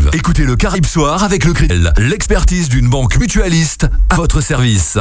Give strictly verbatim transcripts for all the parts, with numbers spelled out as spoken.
Active. Écoutez le Caraïbe Soir avec le Crédit, l'expertise d'une banque mutualiste à votre service.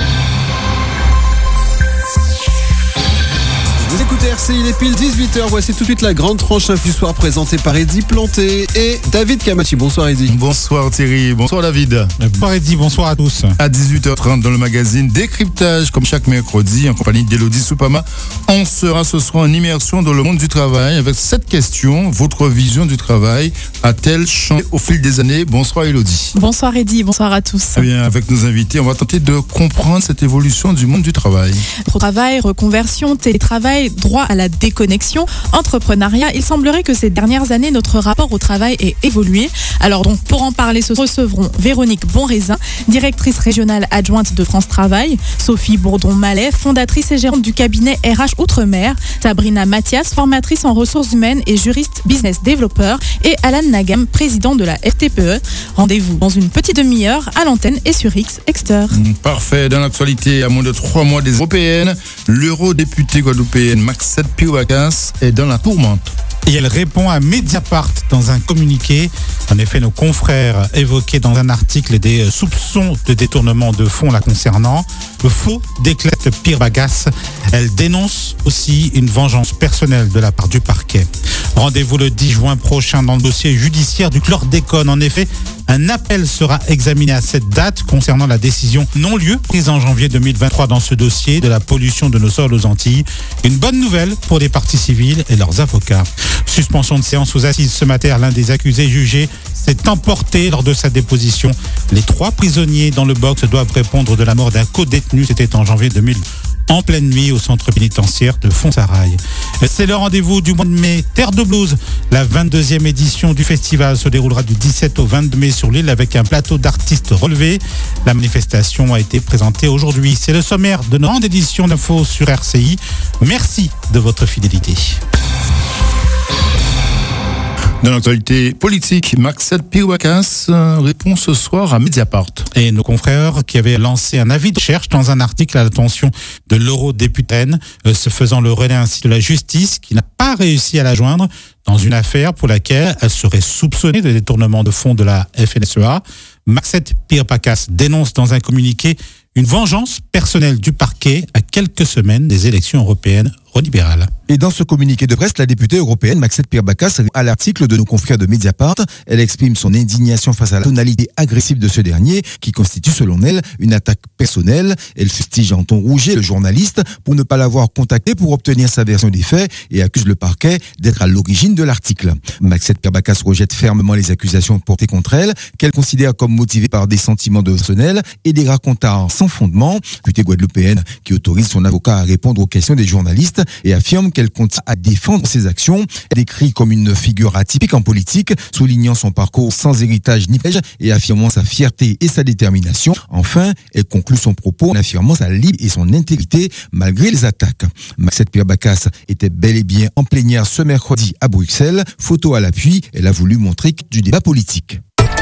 Vous écoutez R C I, il est pile dix-huit heures. Voici tout de suite la grande tranche info du soir présentée par Eddy Planté et David Camachi. Bonsoir Eddy. Bonsoir Thierry, bonsoir David. Bonsoir Eddy, bonsoir à tous. À dix-huit heures trente dans le magazine Décryptage, comme chaque mercredi, en compagnie d'Elodie Soupama, on sera ce soir en immersion dans le monde du travail avec cette question: votre vision du travail a-t-elle changé au fil des années? Bonsoir Elodie. Bonsoir Eddy, bonsoir à tous. Eh bien, avec nos invités, on va tenter de comprendre cette évolution du monde du travail. Travail, reconversion, télétravail, droit à la déconnexion, entrepreneuriat. Il semblerait que ces dernières années, notre rapport au travail ait évolué. Alors donc, pour en parler, ce recevrons Véronique Bonraisin, directrice régionale adjointe de France Travail, Sophie Bourdon-Mallet, fondatrice et gérante du cabinet R H Outre-mer, Sabrina Mathias, formatrice en ressources humaines et juriste business développeur, et Alan Nagam, président de la F T P E. Rendez-vous dans une petite demi-heure à l'antenne et sur X Exter. Parfait. Dans l'actualité, à moins de trois mois des européennes, l'eurodéputée guadeloupéenne Maxette Piro-Bacas est dans la tourmente. Et elle répond à Mediapart dans un communiqué. En effet, nos confrères évoquaient dans un article des soupçons de détournement de fonds la concernant. Le faux déclare Piro-Bacas. Elle dénonce aussi une vengeance personnelle de la part du parquet. Rendez-vous le dix juin prochain dans le dossier judiciaire du chlordécone. En effet, un appel sera examiné à cette date concernant la décision non-lieu prise en janvier deux mille vingt-trois dans ce dossier de la pollution de nos sols aux Antilles. Une bonne nouvelle pour les parties civiles et leurs avocats. Suspension de séance aux assises ce matin. L'un des accusés jugés s'est emporté lors de sa déposition. Les trois prisonniers dans le box doivent répondre de la mort d'un co-détenu. C'était en janvier deux mille, en pleine nuit au centre pénitentiaire de Fontsarail. C'est le rendez-vous du mois de mai. Terre de Blues, la vingt-deuxième édition du festival se déroulera du dix-sept au vingt-deux mai sur l'île avec un plateau d'artistes relevés. La manifestation a été présentée aujourd'hui. C'est le sommaire de notre grande édition d'infos sur R C I. Merci de votre fidélité. Dans l'actualité politique, Maxette Piro-Bacas répond ce soir à Mediapart. Et nos confrères qui avaient lancé un avis de recherche dans un article à l'attention de l'eurodéputée, euh, se faisant le relais ainsi de la justice qui n'a pas réussi à la joindre dans une affaire pour laquelle elle serait soupçonnée de détournement de fonds de la F N S E A. Maxette Piro-Bacas dénonce dans un communiqué une vengeance personnelle du parquet à quelques semaines des élections européennes relibérales. Et dans ce communiqué de presse, la députée européenne Maxette Piro-Bacas, à l'article de nos confrères de Mediapart, elle exprime son indignation face à la tonalité agressive de ce dernier, qui constitue selon elle une attaque personnelle. Elle fustige en ton rouget le journaliste pour ne pas l'avoir contacté pour obtenir sa version des faits et accuse le parquet d'être à l'origine de l'article. Maxette Piro-Bacas rejette fermement les accusations portées contre elle, qu'elle considère comme motivées par des sentiments de personnel et des racontars sans fondement. Députée guadeloupéenne qui autorise son avocat à répondre aux questions des journalistes et affirme qu'elle continue à défendre ses actions. Elle décrit comme une figure atypique en politique, soulignant son parcours sans héritage ni piège et affirmant sa fierté et sa détermination. Enfin, elle conclut son propos en affirmant sa libre et son intégrité malgré les attaques. Maxette Piro-Bacas était bel et bien en plénière ce mercredi à Bruxelles. Photo à l'appui, elle a voulu montrer du débat politique.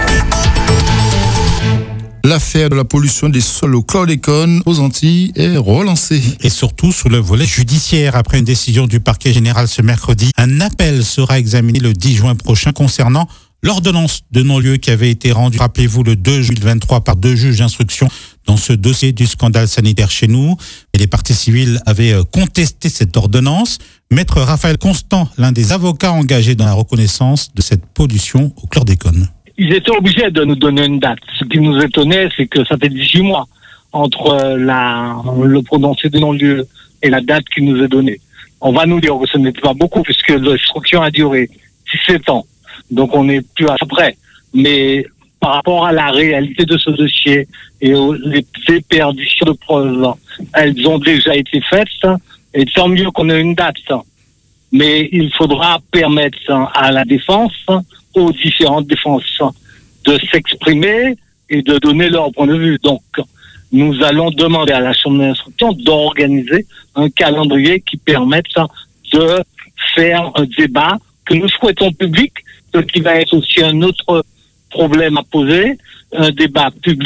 L'affaire de la pollution des sols au chlordécone aux Antilles est relancée. Et surtout sur le volet judiciaire. Après une décision du parquet général ce mercredi, un appel sera examiné le dix juin prochain concernant l'ordonnance de non-lieu qui avait été rendue, rappelez-vous, le deux juillet deux mille vingt-trois par deux juges d'instruction dans ce dossier du scandale sanitaire chez nous. Et les parties civiles avaient contesté cette ordonnance. Maître Raphaël Constant, l'un des avocats engagés dans la reconnaissance de cette pollution au chlordécone. Ils étaient obligés de nous donner une date. Ce qui nous étonnait, c'est que ça fait dix-huit mois entre la, le prononcé de non-lieu et la date qui nous est donnée. On va nous dire que ce n'était pas beaucoup puisque l'instruction a duré dix-sept ans. Donc on n'est plus à peu près. Mais par rapport à la réalité de ce dossier et aux les déperditions de preuves, elles ont déjà été faites et tant mieux qu'on ait une date. Mais il faudra permettre à la défense, aux différentes défenses, de s'exprimer et de donner leur point de vue. Donc, nous allons demander à la Chambre d'instruction d'organiser un calendrier qui permette de faire un débat que nous souhaitons public, ce qui va être aussi un autre problème à poser, un débat public